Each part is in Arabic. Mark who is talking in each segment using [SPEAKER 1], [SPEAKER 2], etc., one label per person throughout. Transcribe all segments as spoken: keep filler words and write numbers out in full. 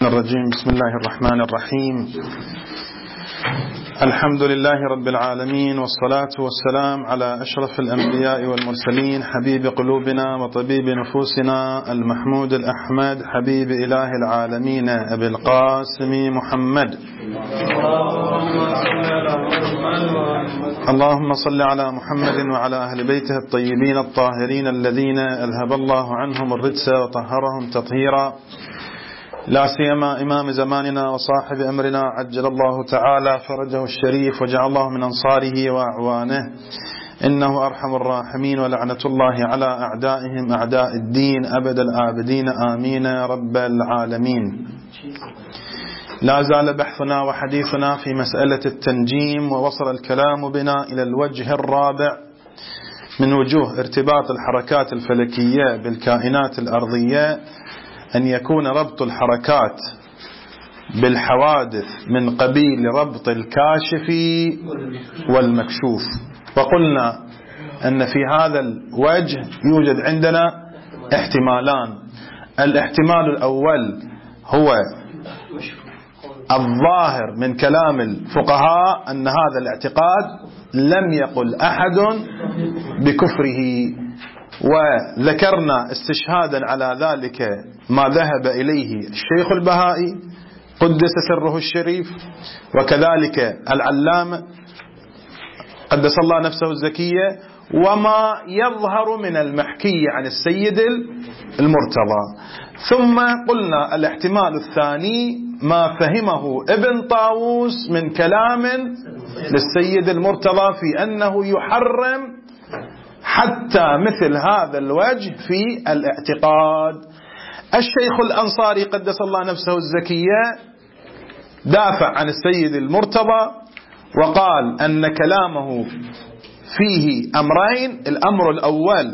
[SPEAKER 1] الرجيم. بسم الله الرحمن الرحيم. الحمد لله رب العالمين، والصلاة والسلام على أشرف الأنبياء والمرسلين، حبيب قلوبنا وطبيب نفوسنا، المحمود الأحمد، حبيب إله العالمين، أبي القاسم محمد. اللهم صل على محمد وعلى أهل بيته الطيبين الطاهرين الذين أذهب الله عنهم الرجس وطهرهم تطهيرا، لا سيما إمام زماننا وصاحب أمرنا عجل الله تعالى فرجه الشريف وجعل الله من أنصاره وأعوانه، إنه أرحم الراحمين، ولعنة الله على أعدائهم أعداء الدين أبد الآبدين آمين رب العالمين. لا زال بحثنا وحديثنا في مسألة التنجيم، ووصل الكلام بنا إلى الوجه الرابع من وجوه ارتباط الحركات الفلكية بالكائنات الأرضية، أن يكون ربط الحركات بالحوادث من قبيل ربط الكاشف والمكشوف. وقلنا أن في هذا الوجه يوجد عندنا احتمالان. الاحتمال الأول هو الظاهر من كلام الفقهاء أن هذا الاعتقاد لم يقل أحد بكفره، وذكرنا استشهادا على ذلك ما ذهب إليه الشيخ البهائي قدس سره الشريف، وكذلك العلامة قدس الله نفسه الزكية، وما يظهر من المحكي عن السيد المرتضى. ثم قلنا الاحتمال الثاني ما فهمه ابن طاووس من كلام للسيد المرتضى في أنه يحرم حتى مثل هذا الوجه في الاعتقاد. الشيخ الأنصاري قدس الله نفسه الزكية دافع عن السيد المرتضى وقال أن كلامه فيه أمرين. الأمر الأول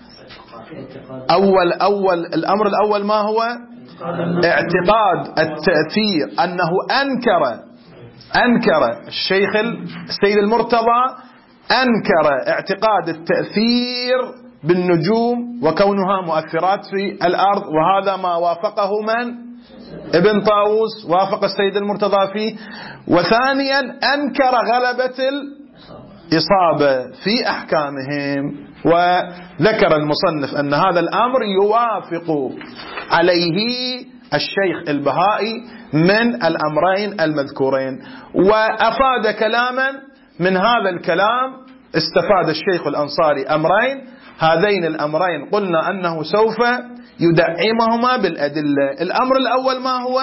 [SPEAKER 1] أول أول الأمر الأول ما هو؟ اعتقاد التأثير، أنه أنكر أنكر الشيخ السيد المرتضى أنكر اعتقاد التأثير بالنجوم وكونها مؤثرات في الأرض، وهذا ما وافقه من؟ ابن طاووس، وافق السيد المرتضى فيه. وثانيا أنكر غلبة الإصابة في أحكامهم، وذكر المصنف أن هذا الأمر يوافق عليه الشيخ البهائي من الأمرين المذكورين. وأفاد كلاما من هذا الكلام، استفاد الشيخ الأنصاري أمرين، هذين الأمرين قلنا أنه سوف يدعمهما بالأدلة. الأمر الأول ما هو؟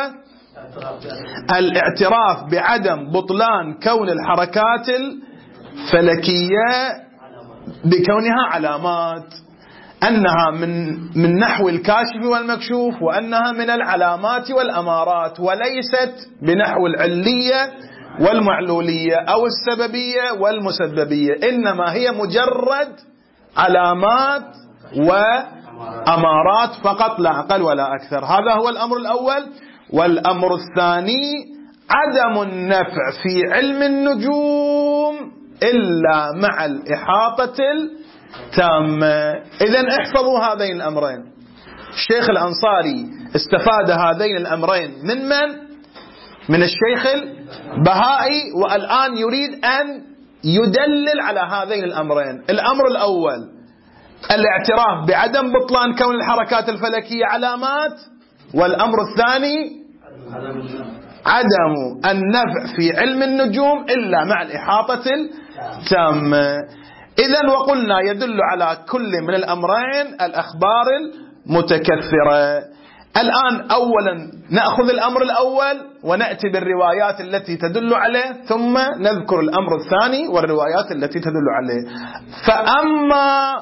[SPEAKER 1] الاعتراف بعدم بطلان كون الحركات الفلكية بكونها علامات، أنها من من نحو الكاشف والمكشوف، وأنها من العلامات والأمارات، وليست بنحو العلية والمعلولية أو السببية والمسببية، إنما هي مجرد علامات وأمارات فقط، لا أقل ولا أكثر. هذا هو الأمر الأول. والأمر الثاني عدم النفع في علم النجوم إلا مع الإحاطة التامة. إذن احفظوا هذين الأمرين. الشيخ الأنصاري استفاد هذين الأمرين من من؟ من الشيخ البهائي، والآن يريد أن يدلل على هذين الأمرين. الأمر الأول الاعتراف بعدم بطلان كون الحركات الفلكية علامات، والأمر الثاني عدم النفع في علم النجوم إلا مع الإحاطة التامة. إذن وقلنا يدل على كل من الأمرين الأخبار المتكثرة. الآن أولا نأخذ الأمر الأول ونأتي بالروايات التي تدل عليه، ثم نذكر الأمر الثاني والروايات التي تدل عليه. فأما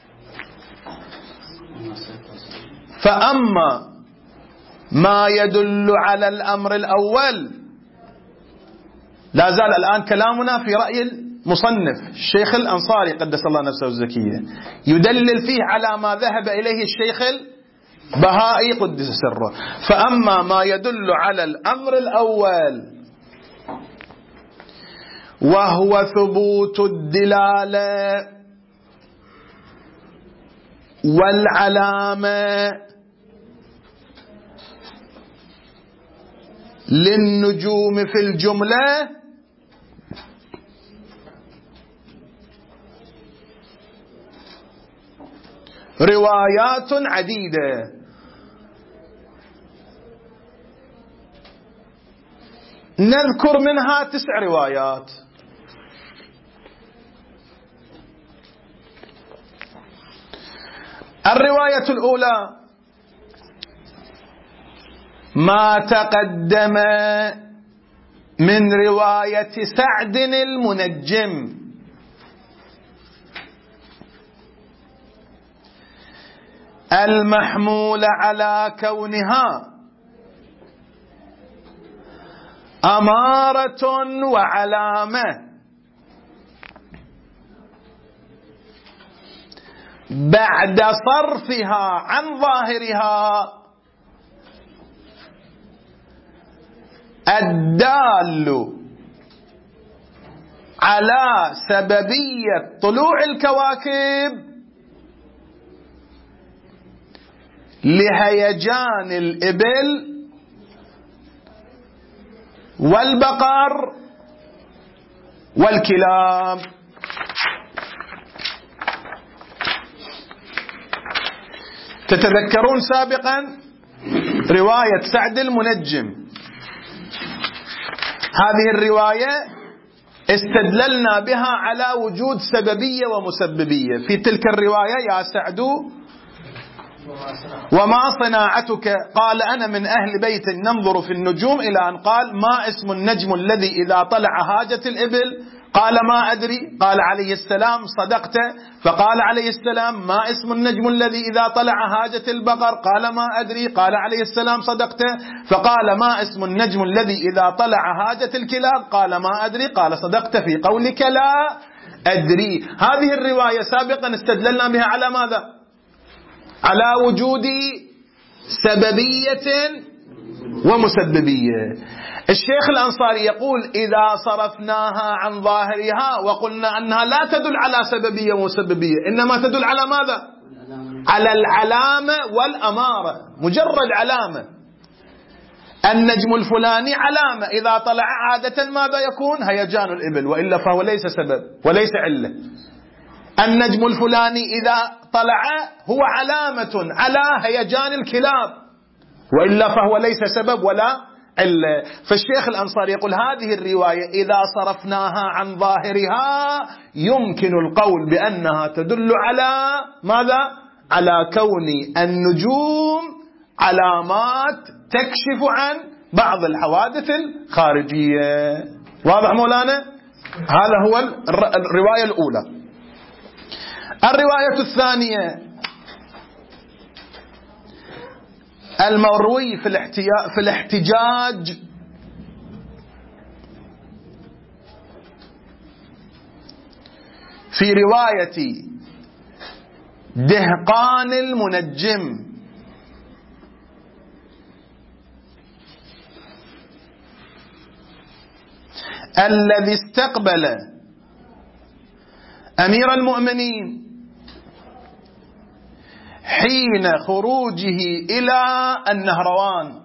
[SPEAKER 1] فأما ما يدل على الأمر الأول، لا زال الآن كلامنا في رأي المصنف الشيخ الأنصاري قدس الله نفسه الزكية، يدلل فيه على ما ذهب إليه الشيخ بهائي قدس سره. فأما ما يدل على الأمر الأول وهو ثبوت الدلالة والعلامة للنجوم في الجملة روايات عديدة. نذكر منها تسع روايات. الرواية الأولى ما تقدم من رواية سعد المنجم المحمول على كونها أمارة وعلامة بعد صرفها عن ظاهرها الدال على سببية طلوع الكواكب لهيجان الإبل والبقر والكلاب. تتذكرون سابقا رواية سعد المنجم، هذه الرواية استدللنا بها على وجود سببية ومسببية. في تلك الرواية يا سعد وما صناعتك؟ قال أنا من أهل بيت ننظر في النجوم، إلى أن قال ما اسم النجم الذي إذا طلع هاجت الإبل؟ قال ما أدري. قال عليه السلام صدقت. فقال عليه السلام ما اسم النجم الذي إذا طلع هاجت البقر؟ قال ما أدري. قال عليه السلام صدقت. فقال ما اسم النجم الذي إذا طلع هاجت الكلاب؟ قال ما أدري. قال صدقت في قولك لا أدري. هذه الرواية سابقا استدللنا بها على ماذا؟ على وجود سببية ومسببية. الشيخ الأنصاري يقول إذا صرفناها عن ظاهرها وقلنا أنها لا تدل على سببية ومسببية، إنما تدل على ماذا؟ على العلامة والأمارة، مجرد علامة. النجم الفلاني علامة، إذا طلع عادة ماذا يكون؟ هيجان الإبل، وإلا فهو ليس سبب وليس علة. النجم الفلاني إذا طلع هو علامة على هيجان الكلاب، وإلا فهو ليس سبب ولا علة. فالشيخ الأنصاري يقول هذه الرواية إذا صرفناها عن ظاهرها يمكن القول بأنها تدل على ماذا؟ على كون النجوم علامات تكشف عن بعض الحوادث الخارجية. واضح مولانا؟ هذا هو الرواية الأولى. الرواية الثانية المروي في الاحتجاج في رواية دهقان المنجم الذي استقبل أمير المؤمنين حين خروجه إلى النهروان،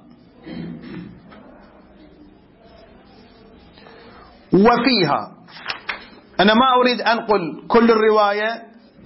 [SPEAKER 1] وفيها أنا ما أريد أنقل كل الرواية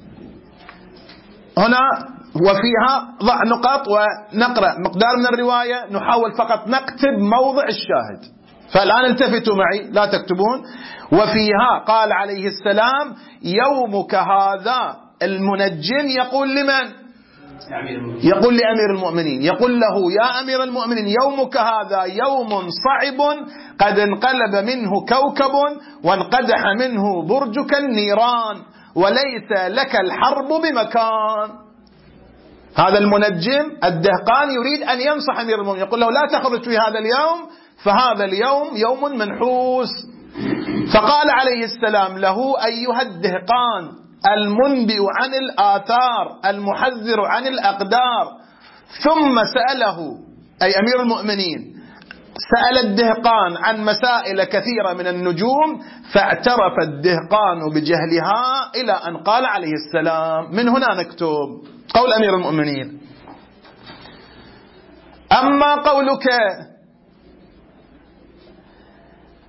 [SPEAKER 1] هنا، وفيها ضع نقاط ونقرأ مقدار من الرواية، نحاول فقط نكتب موضع الشاهد. فالآن التفتوا معي لا تكتبون. وفيها قال عليه السلام يومك هذا، المنجم يقول لمن؟ يقول لأمير المؤمنين، يقول له يا أمير المؤمنين يومك هذا يوم صعب قد انقلب منه كوكب وانقدح منه برجك النيران وليس لك الحرب بمكان. هذا المنجم الدهقان يريد أن ينصح أمير المؤمنين، يقول له لا تخرج في هذا اليوم، فهذا اليوم يوم منحوس. فقال عليه السلام له أيها الدهقان المنبئ عن الآثار المحذر عن الأقدار. ثم سأله أي أمير المؤمنين سأل الدهقان عن مسائل كثيرة من النجوم، فاعترف الدهقان بجهلها إلى أن قال عليه السلام. من هنا نكتب قول أمير المؤمنين. أما قولك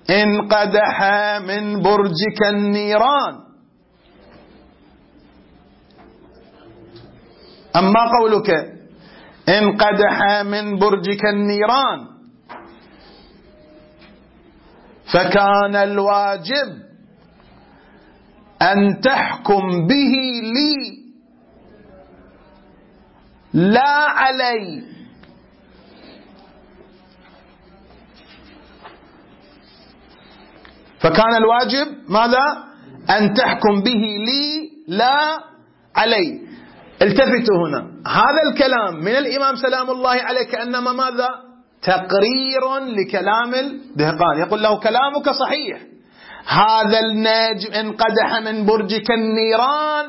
[SPEAKER 1] إن قدح من برجك النيران. أما قولك إن قدح من برجك النيران فكان الواجب أن تحكم به لي لا علي. فكان الواجب ماذا؟ أن تحكم به لي لا علي. التفتوا هنا، هذا الكلام من الإمام سلام الله عليه كأنما ماذا؟ تقرير لكلام الدهقان، يقول له كلامك صحيح، هذا النجم إن قدح من برجك النيران،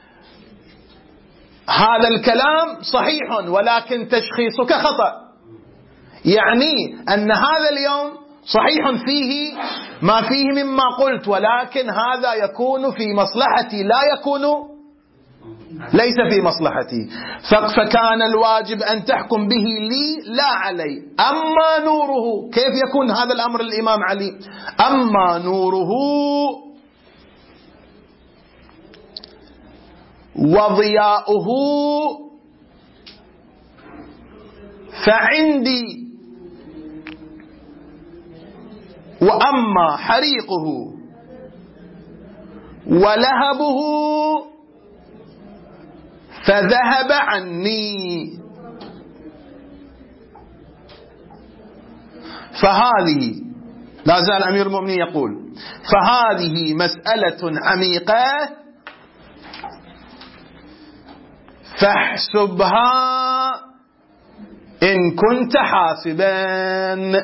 [SPEAKER 1] هذا الكلام صحيح ولكن تشخيصك خطأ، يعني أن هذا اليوم صحيح فيه ما فيه مما قلت، ولكن هذا يكون في مصلحتي لا يكون ليس في مصلحتي، فكان الواجب أن تحكم به لي لا علي. أما نوره، كيف يكون هذا الأمر الإمام علي؟ أما نوره وضياؤه فعندي، وأما حريقه ولهبه فذهب عني. فهذه، لا زال أمير المؤمنين يقول، فهذه مسألة عميقة فاحسبها إن كنت حاسبا.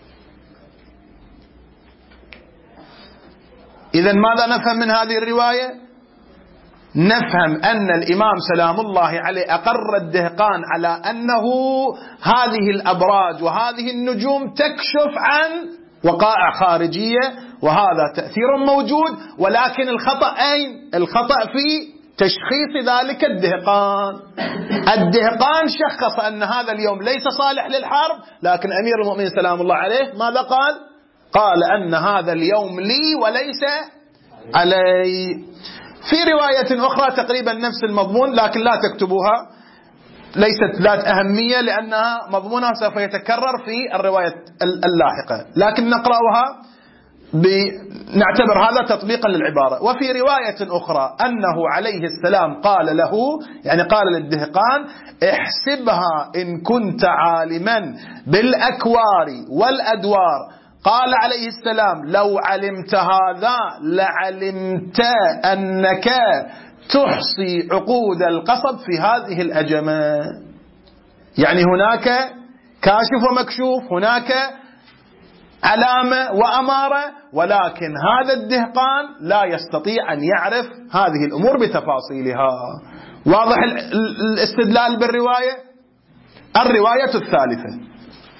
[SPEAKER 1] إذن ماذا نفهم من هذه الرواية؟ نفهم أن الإمام سلام الله عليه أقر الدهقان على أنه هذه الأبراج وهذه النجوم تكشف عن وقائع خارجية، وهذا تأثير موجود، ولكن الخطأ أين؟ الخطأ في تشخيص ذلك الدهقان. الدهقان شخص أن هذا اليوم ليس صالح للحرب، لكن أمير المؤمنين سلام الله عليه ماذا قال؟ قال أن هذا اليوم لي وليس علي. في رواية أخرى تقريبا نفس المضمون لكن لا تكتبوها، ليست ذات أهمية لأنها مضمونها سوف يتكرر في الرواية اللاحقة، لكن نقرأها نعتبر هذا تطبيقا للعبارة. وفي رواية أخرى أنه عليه السلام قال له، يعني قال للدهقان: احسبها إن كنت عالما بالأكوار والأدوار. قال عليه السلام: لو علمت هذا لعلمت أنك تحصي عقود القصب في هذه الأجمة. يعني هناك كاشف ومكشوف، هناك علامة وأمارة، ولكن هذا الدهقان لا يستطيع أن يعرف هذه الأمور بتفاصيلها. واضح الاستدلال بالرواية؟ الرواية الثالثة.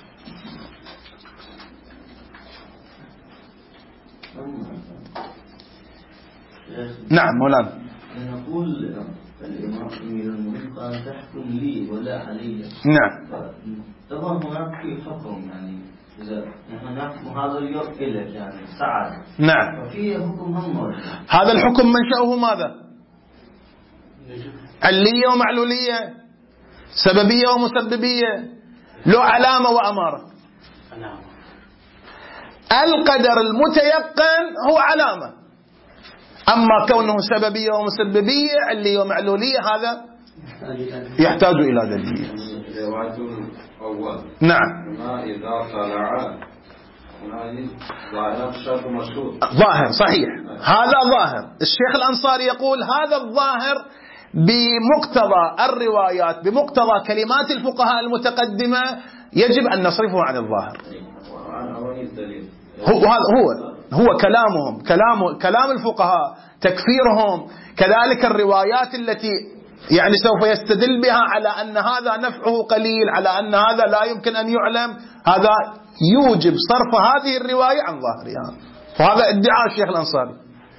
[SPEAKER 1] نعم مولانا.
[SPEAKER 2] نقول الإمام أمير المؤمنين قال تحكم لي ولا علي.
[SPEAKER 1] نعم.
[SPEAKER 2] طبعا هناك في حكم، يعني إذا نحن هذا اليوم إلك يعني سعد.
[SPEAKER 1] نعم.
[SPEAKER 2] وفي حكم هم.
[SPEAKER 1] هذا الحكم منشأه ماذا؟ علية ومعلولية، سببية ومسببية، له علامة وأمارة. القدر المتيقن هو علامة، أما كونه سببية ومسببية علية ومعلولية هذا يحتاج إلى دليل. نعم.
[SPEAKER 3] إذا طلع ظاهر شرط مشهور.
[SPEAKER 1] ظاهر صحيح، هذا ظاهر. الشيخ الأنصاري يقول هذا الظاهر بمقتضى الروايات، بمقتضى كلمات الفقهاء المتقدمة يجب أن نصرفه عن الظاهر. هو هو هو كلامهم، كلام كلام الفقهاء، تكفيرهم، كذلك الروايات التي يعني سوف يستدل بها على أن هذا نفعه قليل، على أن هذا لا يمكن أن يعلم، هذا يوجب صرف هذه الرواية عن ظاهرها. وهذا ادعاء الشيخ الأنصاري،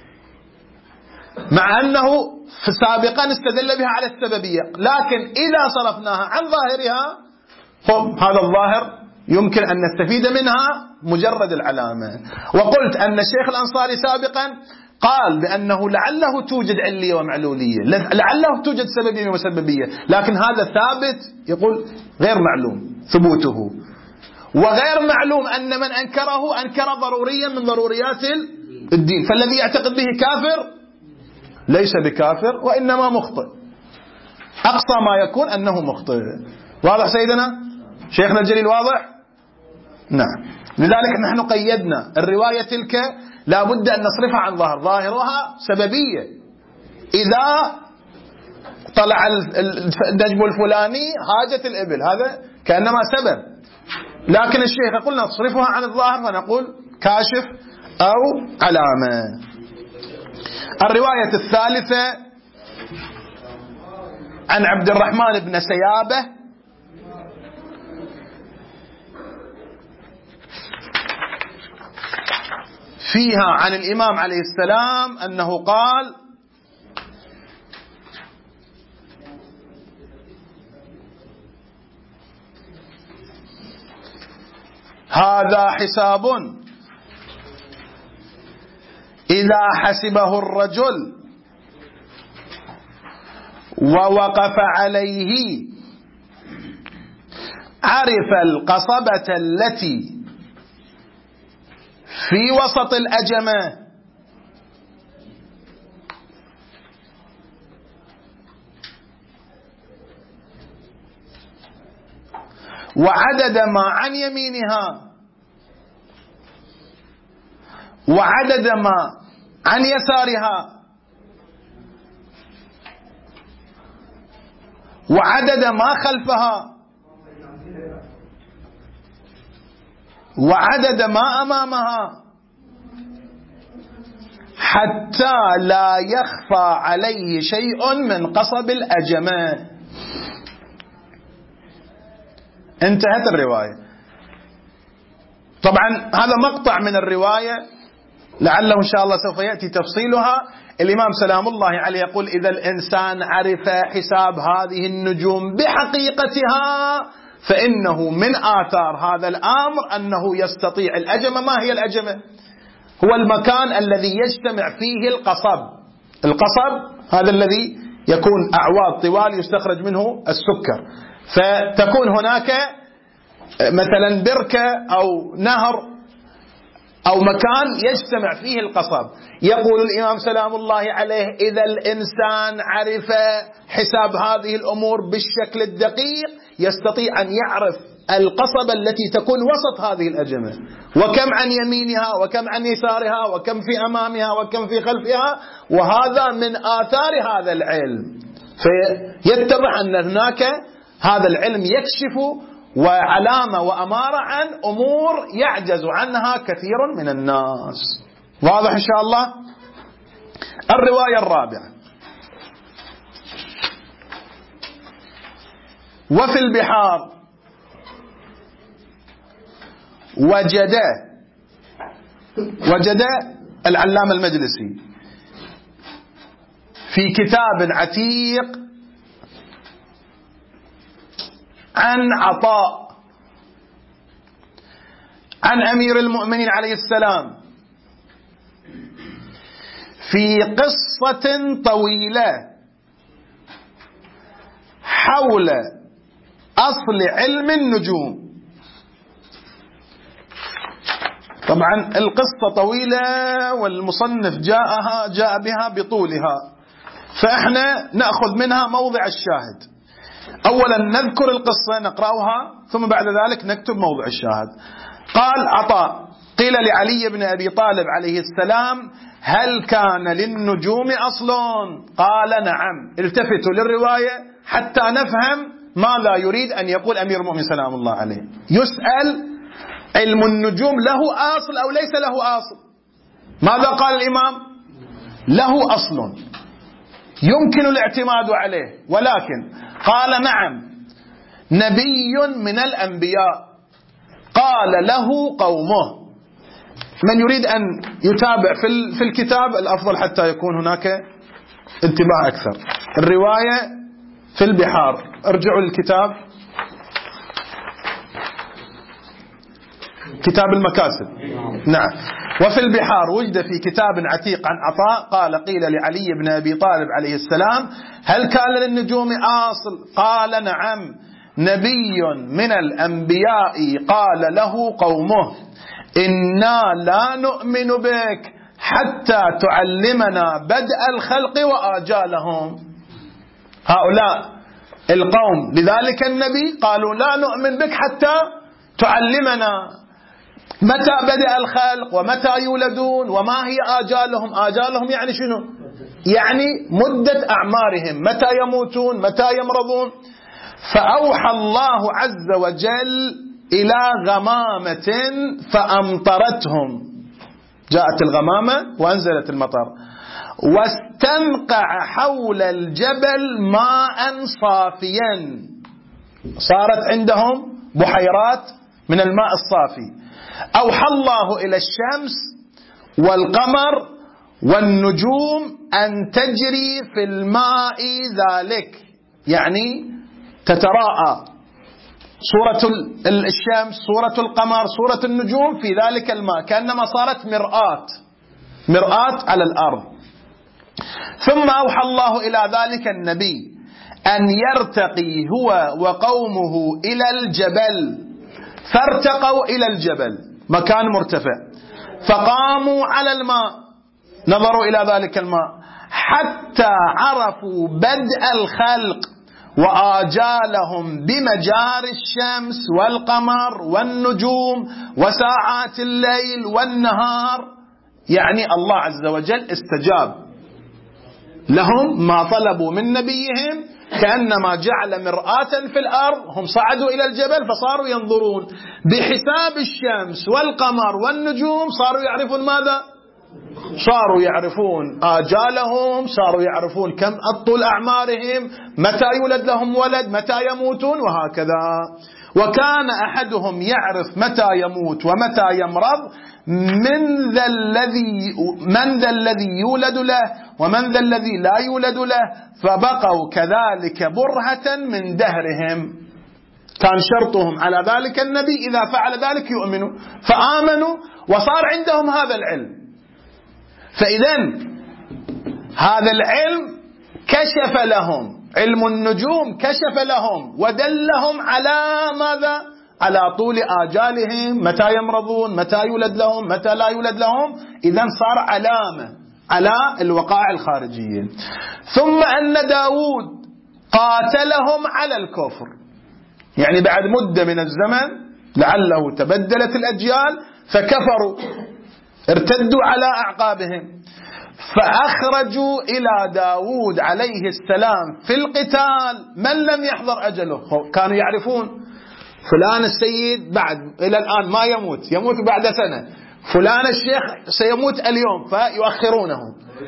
[SPEAKER 1] مع أنه سابقا استدل بها على السببية، لكن إذا صرفناها عن ظاهرها هذا الظاهر يمكن أن نستفيد منها مجرد العلامة. وقلت أن الشيخ الأنصاري سابقا قال بأنه لعله توجد علية ومعلولية، لعله توجد سببية ومسببية، لكن هذا ثابت يقول غير معلوم ثبوته، وغير معلوم أن من أنكره أنكر ضروريا من ضروريات الدين، فالذي يعتقد به كافر ليس بكافر وإنما مخطئ، أقصى ما يكون أنه مخطئ. واضح سيدنا شيخنا الجليل؟ واضح؟ نعم. لذلك نحن قيدنا الرواية تلك لا بد أن نصرفها عن ظاهر، ظاهرها سببية، إذا طلع النجم الفلاني هاجت الإبل، هذا كأنما سبب، لكن الشيخ يقول نصرفها عن الظاهر فنقول كاشف أو علامة. الرواية الثالثة عن عبد الرحمن بن سيابة فيها عن الإمام عليه السلام أنه قال: هذا حساب إذا حسبه الرجل ووقف عليه عرف القصبة التي في وسط الأجمة وعدد ما عن يمينها وعدد ما عن يسارها وعدد ما خلفها وعدد ما أمامها، حتى لا يخفى عليه شيء من قصب الأجمة. انتهت الرواية. طبعا هذا مقطع من الرواية، لعله إن شاء الله سوف يأتي تفصيلها. الإمام سلام الله عليه يقول: إذا الإنسان عرف حساب هذه النجوم بحقيقتها فإنه من آثار هذا الأمر أنه يستطيع الأجمة. ما هي الأجمة؟ هو المكان الذي يجتمع فيه القصب. القصب هذا الذي يكون أعواد طوال يستخرج منه السكر، فتكون هناك مثلا بركة أو نهر أو مكان يجتمع فيه القصب. يقول الإمام سلام الله عليه: إذا الإنسان عرف حساب هذه الأمور بالشكل الدقيق يستطيع أن يعرف القصبة التي تكون وسط هذه الأجمة، وكم عن يمينها وكم عن يسارها وكم في أمامها وكم في خلفها، وهذا من آثار هذا العلم. فيتضح أن هناك هذا العلم يكشف وعلامة وأمارة عن أمور يعجز عنها كثير من الناس. واضح إن شاء الله؟ الرواية الرابعة: وفي البحار وجد وجد العلامة المجلسي في كتاب عتيق عن عطاء عن أمير المؤمنين عليه السلام في قصة طويلة حول أصل علم النجوم. طبعا القصة طويلة والمصنف جاءها جاء بها بطولها، فإحنا نأخذ منها موضع الشاهد. أولا نذكر القصة نقرأها، ثم بعد ذلك نكتب موضع الشاهد. قال عطاء: قيل لعلي بن أبي طالب عليه السلام: هل كان للنجوم أصل؟ قال: نعم. التفتوا للرواية حتى نفهم ماذا يريد أن يقول أمير المؤمنين سلام الله عليه. يسأل: علم النجوم له أصل أو ليس له أصل؟ ماذا قال الإمام؟ له أصل يمكن الاعتماد عليه، ولكن قال: نعم، نبي من الأنبياء قال له قومه. من يريد أن يتابع في الكتاب الأفضل حتى يكون هناك انتباه أكثر. الرواية في البحار، ارجعوا للكتاب كتاب المكاسب. نعم. وفي البحار وجد في كتاب عتيق عن عطاء قال قيل لعلي بن أبي طالب عليه السلام هل كان للنجوم أصل؟ قال نعم، نبي من الأنبياء قال له قومه إنا لا نؤمن بك حتى تعلمنا بدء الخلق وآجالهم. هؤلاء القوم لذلك النبي قالوا لا نؤمن بك حتى تعلمنا متى بدأ الخلق ومتى يولدون وما هي آجالهم. آجالهم يعني شنو؟ يعني مدة أعمارهم، متى يموتون متى يمرضون. فأوحى الله عز وجل إلى غمامة فأمطرتهم، جاءت الغمامة وأنزلت المطر، واستنقع حول الجبل ماء صافيا، صارت عندهم بحيرات من الماء الصافي. أوحى الله إلى الشمس والقمر والنجوم أن تجري في الماء ذلك، يعني تتراءى صورة الشمس صورة القمر صورة النجوم في ذلك الماء، كأنما صارت مرآة مرآة على الأرض. ثم أوحى الله إلى ذلك النبي أن يرتقي هو وقومه إلى الجبل، فارتقوا إلى الجبل مكان مرتفع، فقاموا على الماء، نظروا إلى ذلك الماء حتى عرفوا بدء الخلق وآجالهم بمجاري الشمس والقمر والنجوم وساعات الليل والنهار. يعني الله عز وجل استجاب لهم ما طلبوا من نبيهم، كأنما جعل مرآة في الأرض، هم صعدوا إلى الجبل فصاروا ينظرون بحساب الشمس والقمر والنجوم، صاروا يعرفون ماذا؟ صاروا يعرفون آجالهم، صاروا يعرفون كم أطول أعمارهم، متى يولد لهم ولد، متى يموتون، وهكذا. وكان أحدهم يعرف متى يموت ومتى يمرض، من ذا الذي من ذا الذي يولد له ومن ذا الذي لا يولد له، فبقوا كذلك برهة من دهرهم. كان شرطهم على ذلك النبي إذا فعل ذلك يؤمنوا، فآمنوا وصار عندهم هذا العلم. فإذن هذا العلم كشف لهم، علم النجوم كشف لهم ودلهم على ماذا؟ على طول آجالهم، متى يمرضون، متى يولد لهم، متى لا يولد لهم. إذن صار علامة على الوقائع الخارجية. ثم أن داود قاتلهم على الكفر، يعني بعد مدة من الزمن لعله تبدلت الأجيال فكفروا، ارتدوا على أعقابهم، فأخرجوا إلى داود عليه السلام في القتال من لم يحضر أجله. كانوا يعرفون فلان السيد بعد إلى الآن ما يموت، يموت بعد سنة، فلان الشيخ سيموت اليوم، فيؤخرونه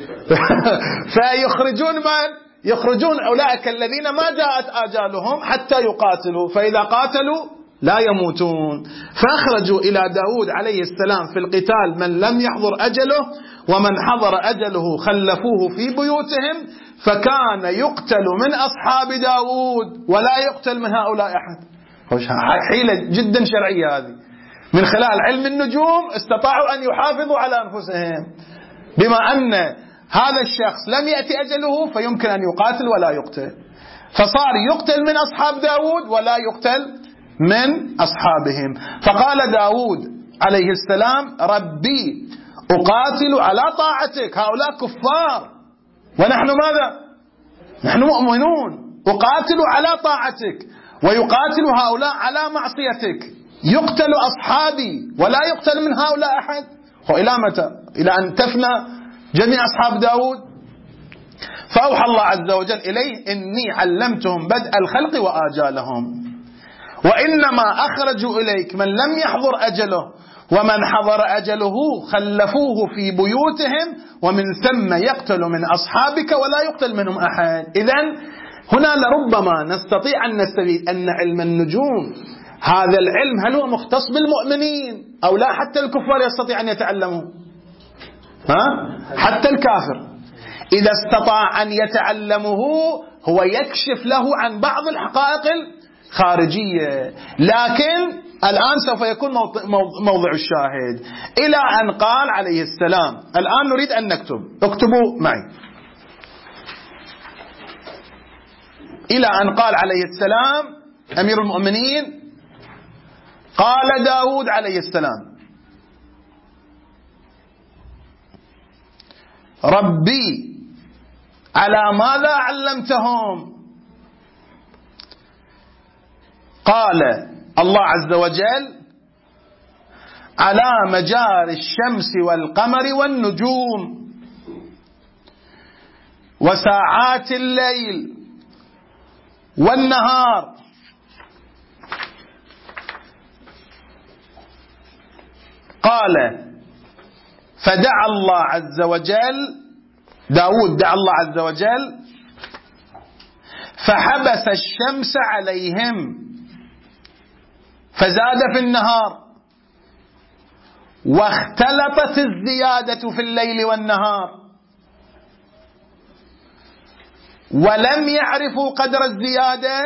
[SPEAKER 1] فيخرجون من؟ يخرجون أولئك الذين ما جاءت آجالهم حتى يقاتلوا، فإذا قاتلوا لا يموتون. فأخرجوا إلى داود عليه السلام في القتال من لم يحضر أجله، ومن حضر أجله خلفوه في بيوتهم، فكان يقتل من أصحاب داود ولا يقتل من هؤلاء أحد. حيلة جدا شرعية هذه، من خلال علم النجوم استطاعوا أن يحافظوا على أنفسهم، بما أن هذا الشخص لم يأتي أجله فيمكن أن يقاتل ولا يقتل، فصار يقتل من أصحاب داود ولا يقتل من أصحابهم. فقال داود عليه السلام ربي أقاتل على طاعتك، هؤلاء كفار ونحن ماذا؟ نحن مؤمنون. أقاتل على طاعتك ويقاتل هؤلاء على معصيتك، يقتل أصحابي ولا يقتل من هؤلاء أحد. وإلى متى؟ إلى أن تفنى جميع أصحاب داود. فأوحى الله عز وجل إليه إني علمتهم بدء الخلق وآجالهم، وإنما أخرجوا إليك من لم يحضر أجله، ومن حضر أجله خلفوه في بيوتهم، ومن ثم يقتل من أصحابك ولا يقتل منهم أحد. إذن هنا لربما نستطيع أن نستفيد أن علم النجوم هذا العلم هل هو مختص بالمؤمنين أو لا؟ حتى الكفار يستطيع أن يتعلموا، ها؟ حتى الكافر إذا استطاع أن يتعلمه هو يكشف له عن بعض الحقائق الخارجية، لكن الآن سوف يكون موضع الشاهد إلى أن قال عليه السلام. الآن نريد أن نكتب، اكتبوا معي. إلى أن قال عليه السلام أمير المؤمنين قال داود عليه السلام ربي على ماذا علمتهم؟ قال الله عز وجل على مجاري الشمس والقمر والنجوم وساعات الليل والنهار. قال فدعا الله عز وجل، داود دعا الله عز وجل فحبس الشمس عليهم فزاد في النهار، واختلطت الزيادة في الليل والنهار، ولم يعرفوا قدر الزيادة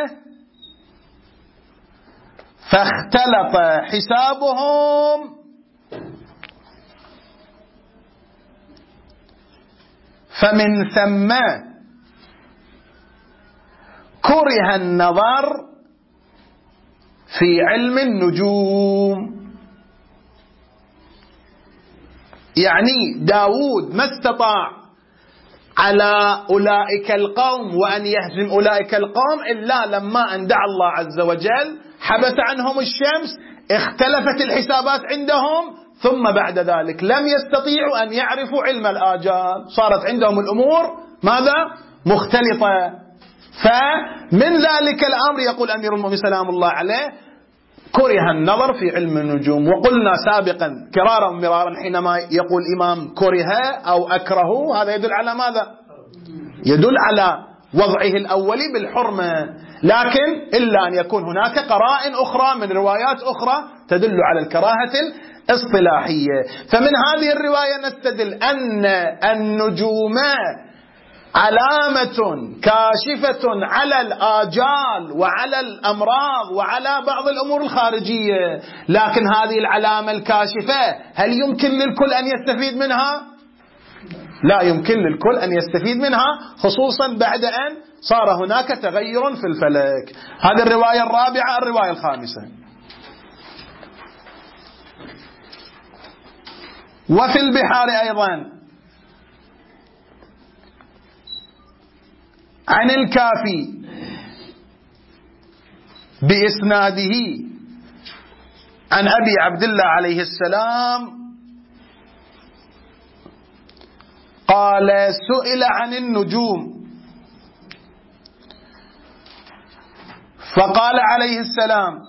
[SPEAKER 1] فاختلط حسابهم فمن ثم كره النظر في علم النجوم. يعني داود ما استطاع على أولئك القوم وأن يهزم أولئك القوم إلا لما أن دعا الله عز وجل حبس عنهم الشمس، اختلفت الحسابات عندهم، ثم بعد ذلك لم يستطيعوا أن يعرفوا علم الآجال، صارت عندهم الأمور ماذا؟ مختلطة. فمن ذلك الأمر يقول أمير المؤمنين سلام الله عليه كره النظر في علم النجوم. وقلنا سابقا كرارا مرارا حينما يقول إمام كره أو أكره هذا يدل على ماذا؟ يدل على وضعه الأولي بالحرمة، لكن إلا أن يكون هناك قرائن أخرى من روايات أخرى تدل على الكراهة الاصطلاحية. فمن هذه الرواية نستدل أن النجوم علامة كاشفة على الآجال وعلى الأمراض وعلى بعض الأمور الخارجية، لكن هذه العلامة الكاشفة هل يمكن للكل أن يستفيد منها؟ لا يمكن للكل أن يستفيد منها، خصوصا بعد أن صار هناك تغير في الفلك. هذه الرواية الرابعة. الرواية الخامسة وفي البحار أيضا عن الكافي بإسناده عن أبي عبد الله عليه السلام قال سئل عن النجوم فقال عليه السلام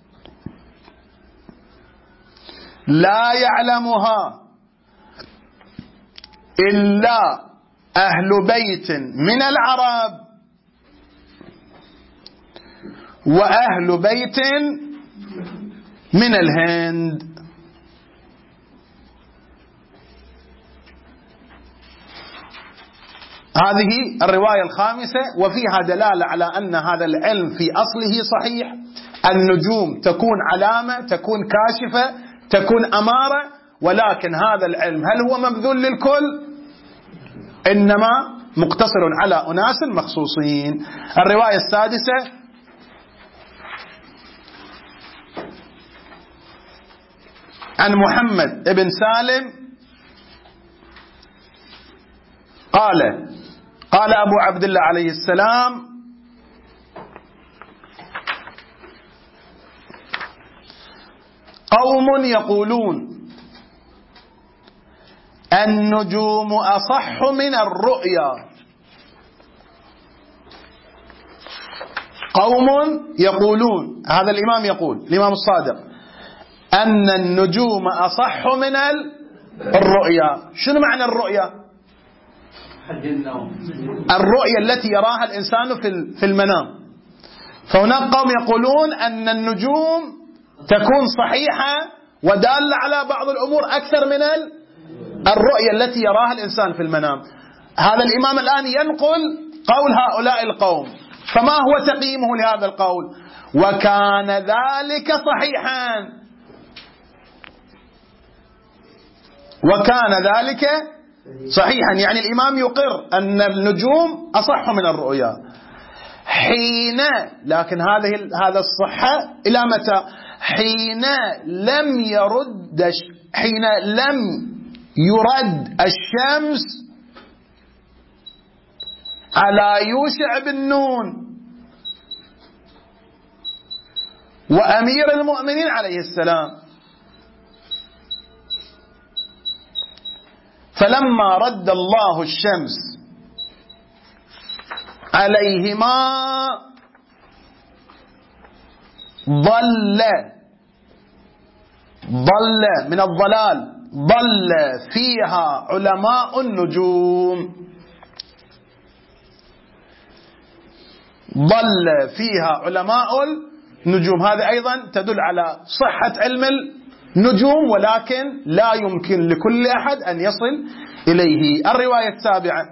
[SPEAKER 1] لا يعلمها إلا أهل بيت من العرب وأهل بيت من الهند. هذه الرواية الخامسة، وفيها دلالة على أن هذا العلم في أصله صحيح. النجوم تكون علامة، تكون كاشفة، تكون أمارة، ولكن هذا العلم هل هو مبذول للكل؟ إنما مقتصر على أناس مخصوصين. الرواية السادسة عن محمد بن سالم قال قال أبو عبد الله عليه السلام قوم يقولون النجوم أصح من الرؤيا. قوم يقولون، هذا الإمام يقول الإمام الصادق أن النجوم أصح من الرؤيا. شنو معنى الرؤيا؟ الرؤيا التي يراها الإنسان في المنام. فهناك قوم يقولون أن النجوم تكون صحيحة ودالة على بعض الأمور أكثر من الرؤيا التي يراها الإنسان في المنام. هذا الإمام الآن ينقل قول هؤلاء القوم. فما هو تقييمه لهذا القول؟ وكان ذلك صحيحا، وكان ذلك صحيحا، يعني الإمام يقر أن النجوم أصح من الرؤيا حين، لكن هذه هذا الصحة إلى متى؟ حين لم يرد حين لم يرد الشمس على يوشع بن نون وأمير المؤمنين عليه السلام، فلما رد الله الشمس عليهما ضل ضل من الضلال ضل فيها علماء النجوم، ضل فيها علماء النجوم. هذا أيضا تدل على صحة علم النجوم، ولكن لا يمكن لكل أحد أن يصل إليه. الرواية السابعة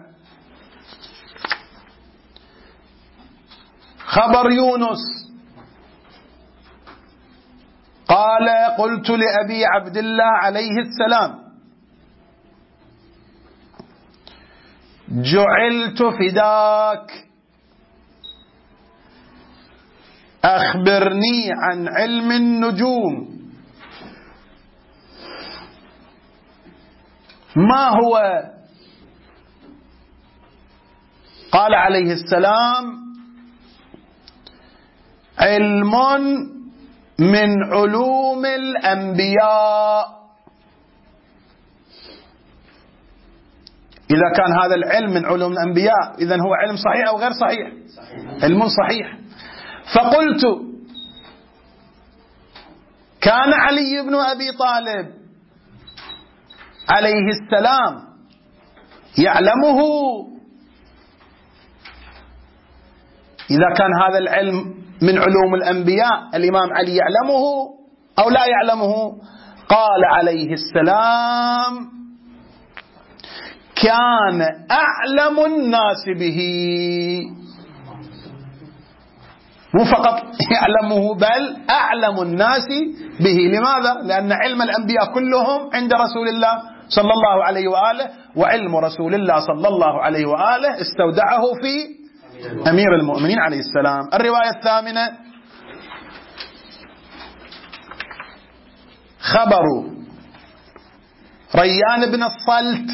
[SPEAKER 1] خبر يونس قال قلت لأبي عبد الله عليه السلام جعلت فداك أخبرني عن علم النجوم، ما هو؟ قال عليه السلام علم من علوم الأنبياء. إذا كان هذا العلم من علوم الأنبياء إذن هو علم صحيح أو غير صحيح؟ صحيح. علم صحيح. فقلت كان علي بن أبي طالب عليه السلام يعلمه؟ إذا كان هذا العلم من علوم الأنبياء الإمام علي يعلمه أو لا يعلمه؟ قال عليه السلام كان أعلم الناس به، مو فقط يعلمه بل أعلم الناس به. لماذا؟ لأن علم الأنبياء كلهم عند رسول الله صلى الله عليه وآله، وعلم رسول الله صلى الله عليه وآله استودعه في أمير المؤمنين عليه السلام. الرواية الثامنة خبر ريان بن الصلت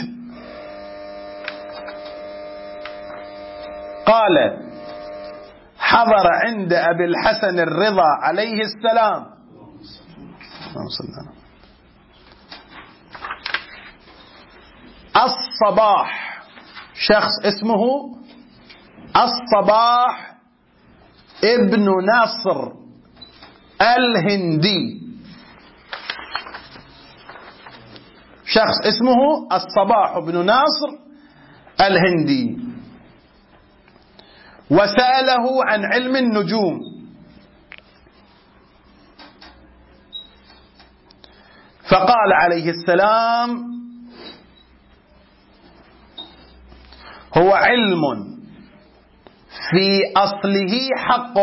[SPEAKER 1] قال حضر عند أبي الحسن الرضا عليه السلام الصباح، شخص اسمه الصباح ابن نصر الهندي، شخص اسمه الصباح بن ناصر الهندي، وسأله عن علم النجوم، فقال عليه السلام هو علم في أصله حق.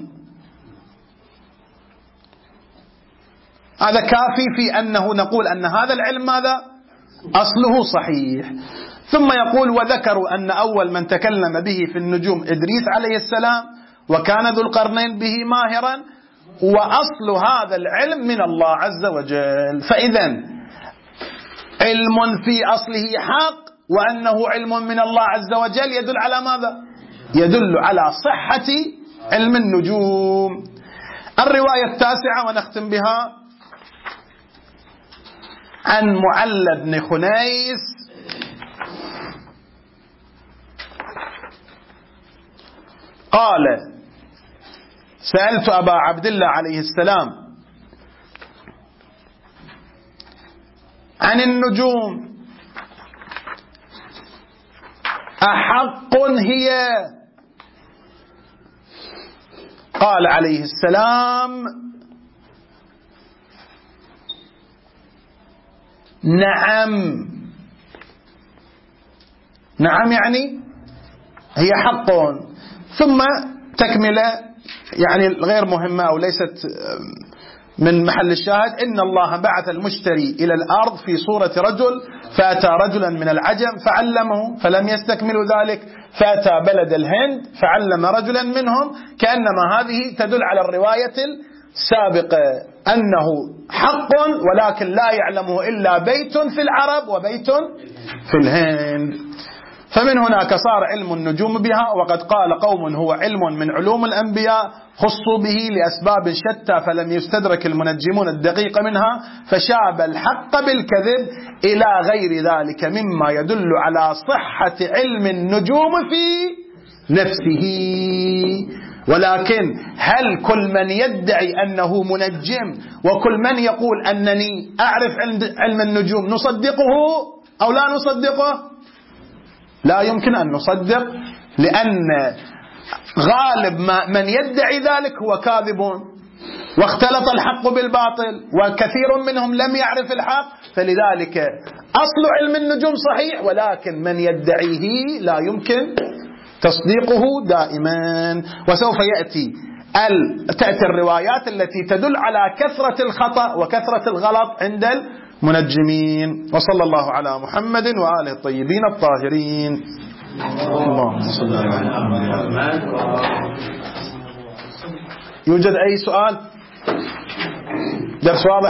[SPEAKER 1] هذا كافي في أنه نقول أن هذا العلم ماذا؟ أصله صحيح. ثم يقول وذكروا أن أول من تكلم به في النجوم إدريس عليه السلام، وكان ذو القرنين به ماهرا، وأصل هذا العلم من الله عز وجل. فإذن علم في أصله حق وأنه علم من الله عز وجل يدل على ماذا؟ يدل على صحة علم النجوم. الرواية التاسعة ونختم بها عن معل بن خنيس قال سألت أبا عبد الله عليه السلام عن النجوم أحق هي؟ قال عليه السلام نعم. نعم يعني هي حق. ثم تكملة يعني غير مهمة أو ليست من محل الشاهد. إن الله بعث المشتري إلى الأرض في صورة رجل فأتى رجلا من العجم فعلمه، فلم يستكملوا ذلك فأتى بلد الهند فعلم رجلا منهم، كأنما هذه تدل على الرواية السابقة أنه حق ولكن لا يعلمه إلا بيت في العرب وبيت في الهند. فمن هناك صار علم النجوم بها. وقد قال قوم هو علم من علوم الأنبياء خصوا به لأسباب شتى فلم يستدرك المنجمون الدقيق منها، فشاب الحق بالكذب إلى غير ذلك مما يدل على صحة علم النجوم في نفسه. ولكن هل كل من يدعي أنه منجم وكل من يقول أنني أعرف علم النجوم نصدقه أو لا نصدقه؟ لا يمكن أن نصدق، لأن غالب ما من يدعي ذلك هو كاذبون، واختلط الحق بالباطل، وكثير منهم لم يعرف الحق. فلذلك أصل علم النجوم صحيح، ولكن من يدعيه لا يمكن تصديقه دائما. وسوف يأتي تأتي الروايات التي تدل على كثرة الخطأ وكثرة الغلط عند المنجمين. وصلى الله على محمد وآله الطيبين الطاهرين. اللهم صل على محمد. يوجد أي سؤال؟ درس واضح؟